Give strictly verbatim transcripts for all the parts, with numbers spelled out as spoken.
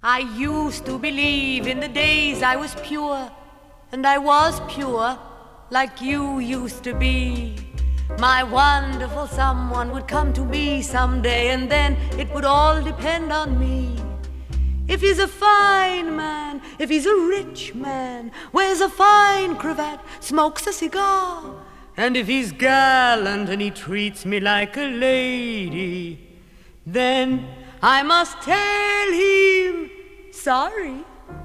I used to believe in the days I was pure, and I was pure like you used to be. My wonderful someone would come to me someday, and then it would all depend on me. If he's a fine man, if he's a rich man, wears a fine cravat, smokes a cigar, and if he's gallant and he treats me like a lady, then I must tell him, sorry.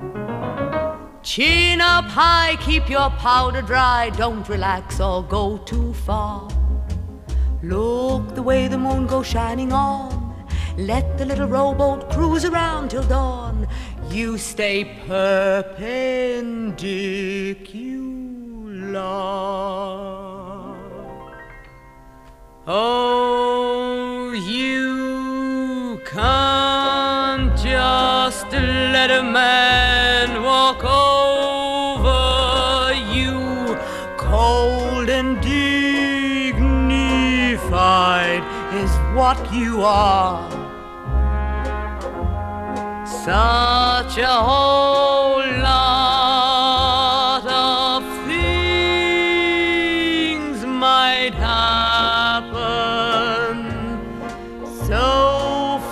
Chin up high, keep your powder dry, don't relax or go too far. Look the way the moon goes shining on, let the little rowboat cruise around till dawn. You stay perpendicular. Oh, you can't just let a man walk over you. Cold and dignified is what you are. Such a whole lot of things might happen so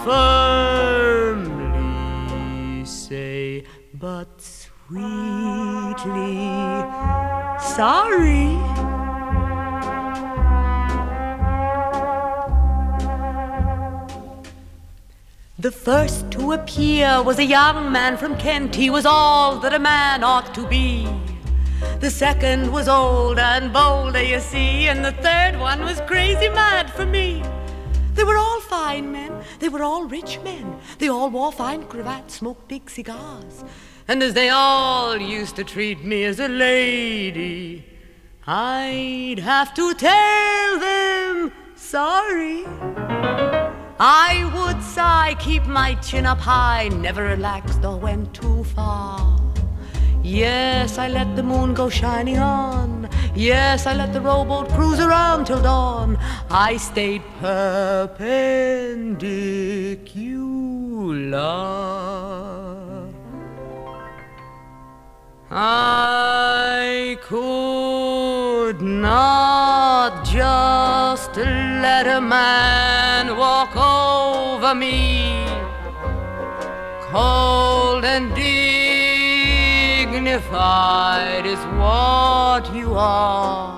firmly, say, but sweetly, sorry. The first to appear was a young man from Kent. He was all that a man ought to be. The second was older and bolder, you see, and the third one was crazy mad for me. They were all fine men, they were all rich men. They all wore fine cravats, smoked big cigars. And as they all used to treat me as a lady, I'd have to tell them, sorry. I would sigh, keep my chin up high, never relaxed or went too far. Yes, I let the moon go shining on. Yes, I let the rowboat cruise around till dawn. I stayed perpendicular. I could not just let a man walk over me, cold and dignified is what you are.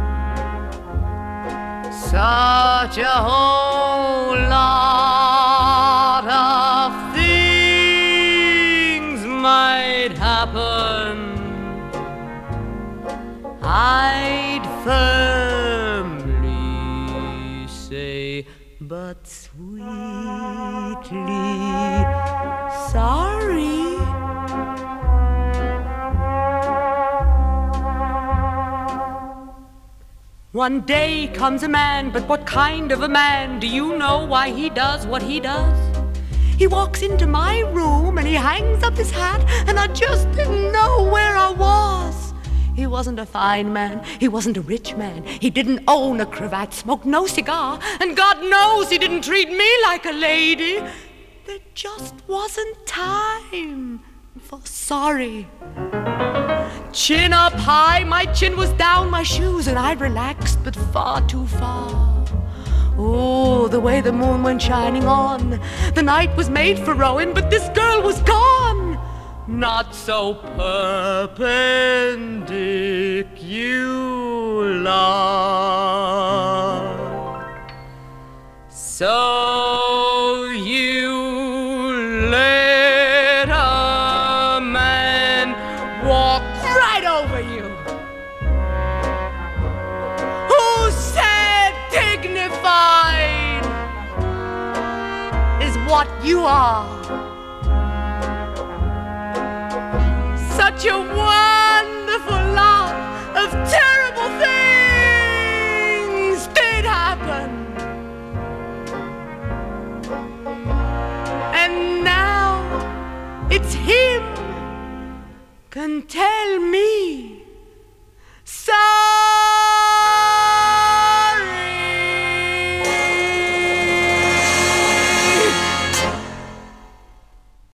Such a whole lot of things might happen. I'd firmly say, but sweetly, sorry. One day comes a man, but what kind of a man? Do you know why he does what he does? He walks into my room and he hangs up his hat, and I just didn't know where I was. He wasn't a fine man, he wasn't a rich man, he didn't own a cravat, smoked no cigar, and God knows he didn't treat me like a lady. There just wasn't time for sorry. Chin up high, my chin was down my shoes, and I relaxed, but far too far. Oh, the way the moon went shining on. The night was made for rowing, but this girl was gone. Not so perpendicular. So you let a man walk right over you, who said dignified is what you are. Such a wonderful lot of terrible things did happen. And now it's him can tell me